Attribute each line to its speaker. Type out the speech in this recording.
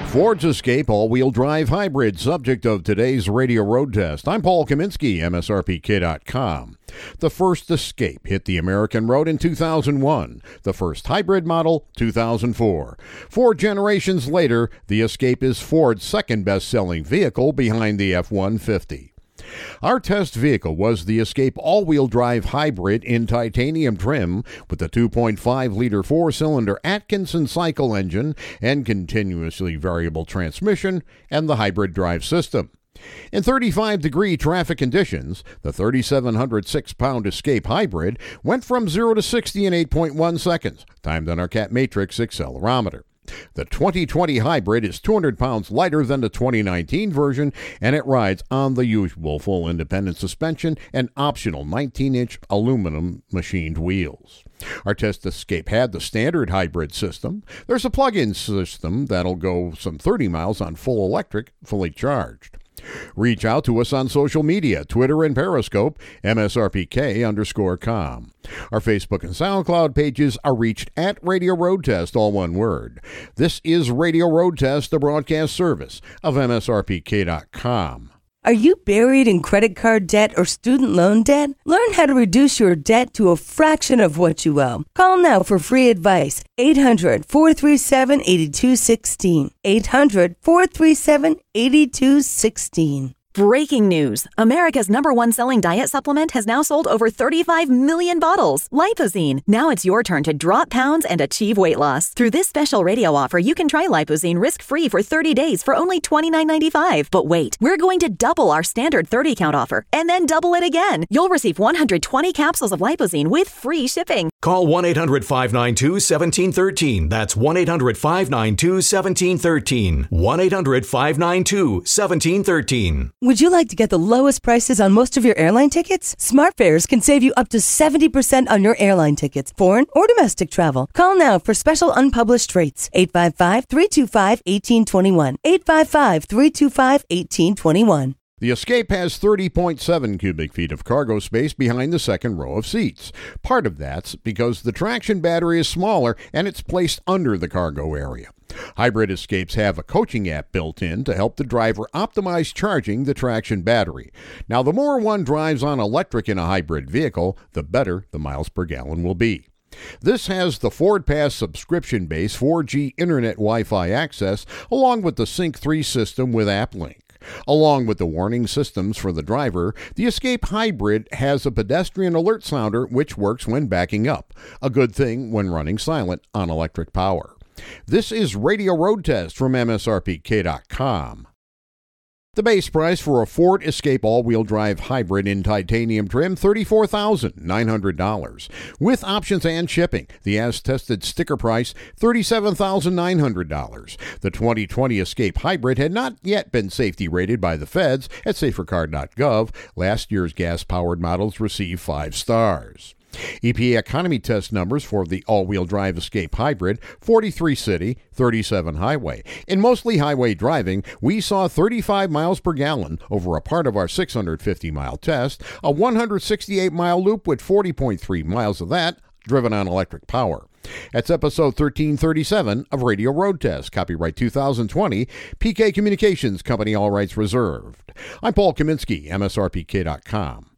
Speaker 1: Ford's Escape all-wheel drive hybrid, subject of today's radio road test. I'm Paul Kaminsky, MSRPK.com. The first Escape hit the American road in 2001. The first hybrid model, 2004. 4 generations later, the Escape is Ford's second best-selling vehicle behind the F-150. Our test vehicle was the Escape all-wheel drive hybrid in titanium trim with the 2.5-liter 4-cylinder Atkinson cycle engine and continuously variable transmission and the hybrid drive system. In 35-degree traffic conditions, the 3,706-pound Escape Hybrid went from 0 to 60 in 8.1 seconds, timed on our Cat Matrix accelerometer. The 2020 Hybrid is 200 pounds lighter than the 2019 version, and it rides on the usual full independent suspension and optional 19-inch aluminum machined wheels. Our test Escape had the standard hybrid system. There's a plug-in system that'll go some 30 miles on full electric, fully charged. Reach out to us on social media, Twitter and Periscope, MSRPK_com. Our Facebook and SoundCloud pages are reached at Radio Road Test, all one word. This is Radio Road Test, the broadcast service of MSRPK.com.
Speaker 2: Are you buried in credit card debt or student loan debt? Learn how to reduce your debt to a fraction of what you owe. Call now for free advice. 800-437-8216. 800-437-8216.
Speaker 3: Breaking news. America's #1 selling diet supplement has now sold over 35 million bottles. Lipozene. Now it's your turn to drop pounds and achieve weight loss. Through this special radio offer, you can try Lipozene risk-free for 30 days for only $29.95. But wait, we're going to double our standard 30-count offer and then double it again. You'll receive 120 capsules of Lipozene with free shipping.
Speaker 4: Call 1-800-592-1713. That's 1-800-592-1713. 1-800-592-1713.
Speaker 2: Would you like to get the lowest prices on most of your airline tickets? SmartFares can save you up to 70% on your airline tickets, foreign or domestic travel. Call now for special unpublished rates. 855-325-1821. 855-325-1821.
Speaker 1: The Escape has 30.7 cubic feet of cargo space behind the second row of seats. Part of that's because the traction battery is smaller and it's placed under the cargo area. Hybrid Escapes have a coaching app built in to help the driver optimize charging the traction battery. Now, the more one drives on electric in a hybrid vehicle, the better the miles per gallon will be. This has the Ford Pass subscription-based 4G Internet Wi-Fi access along with the Sync 3 system with AppLink. Along with the warning systems for the driver, the Escape Hybrid has a pedestrian alert sounder which works when backing up, a good thing when running silent on electric power. This is Radio Road Test from MSRPK.com. The base price for a Ford Escape all-wheel drive hybrid in titanium trim, $34,900. With options and shipping, the as-tested sticker price, $37,900. The 2020 Escape Hybrid had not yet been safety rated by the feds at safercar.gov. Last year's gas-powered models received 5 stars. EPA economy test numbers for the all-wheel drive Escape Hybrid, 43 city, 37 highway. In mostly highway driving, we saw 35 miles per gallon over a part of our 650-mile test, a 168-mile loop with 40.3 miles of that driven on electric power. That's episode 1337 of Radio Road Test, copyright 2020, PK Communications Company, all rights reserved. I'm Paul Kaminsky, MSRPK.com.